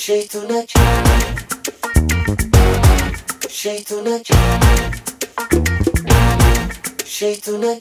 şeytunak şeytunak şeytunak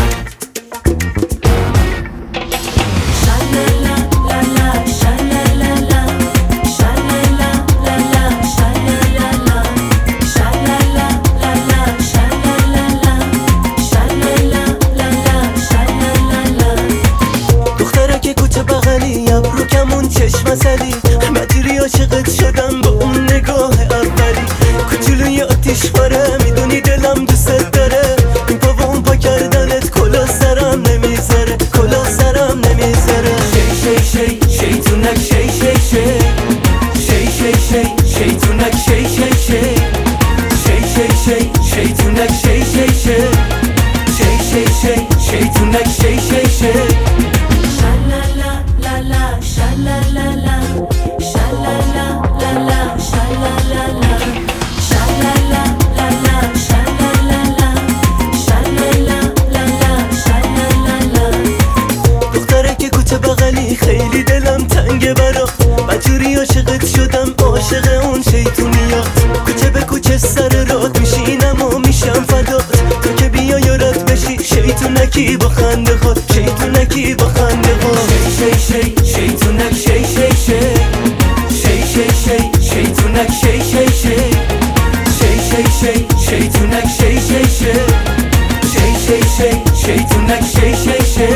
Shalala la la shalala la shalala la la shalala la shalala la la shalala la shalala la la shalala la دخترک کوچه بغلی ابرو کمون چشم سلی مجری عاشقت شدم با اون نگاه اولی کوچولوی آتیش پاره میدونی دلم دوست داره این پا و اون پا کردنت کلا سرم نمیذاره کلا سرم نمیذاره شی شی شی شیطونک شی شی شی شی شی شی شیطونک شی شی شی شی شی شی شیطونک شی شی شی شی شی شی شیطونک شی شی شی Shalala la la shalala la shalala la la shalala la shalala la la shalala la shalala la la shalala la دخترک کوچه بغلی خیلی دلم تنگه برات مجوری عاشقت شدم عاشق اون شیطونیات کوچه به کوچه سر رات میشینم و میشم فدات تو که بیا یارت بشی شیطونکی با خنده خود شیطونکی با خنده خود شی شی شی شیطونک شی شی شی شی شی شی شیطونک شی شی شی شی شی شی شیطونک شی شی شی شی شی شی شیطونک شی شی شی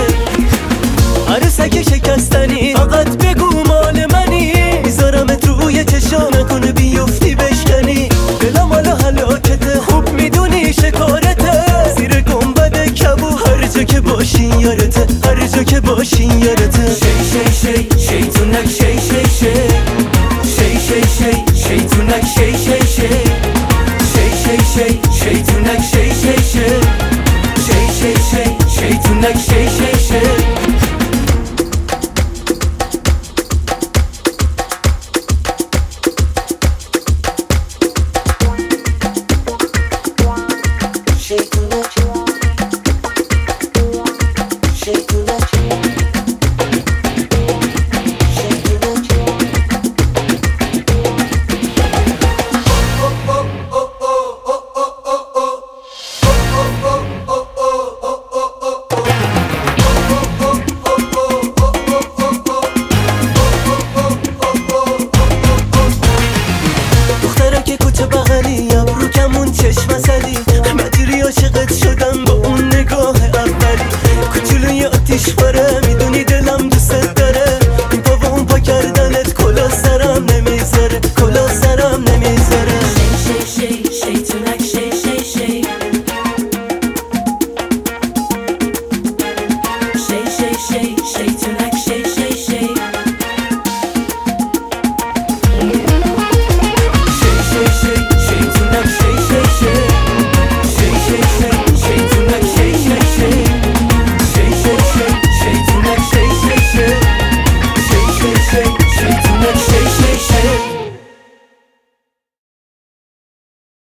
عروسک شکستنی فقط بگو مال منی میذارمت روی چشا نکنه بیفتی بشکنی دلم حالا هلاکته خوب میدونی شکارته زیر گنبد کبو هر جا که باشی یارته هر جا که باشی یارته شی شی شی شیطونک شی شی شی شی شی شی شیطونک شی شی شی شی شی شی شیطونک شی شی شی شی شی شی شیطونک شی شی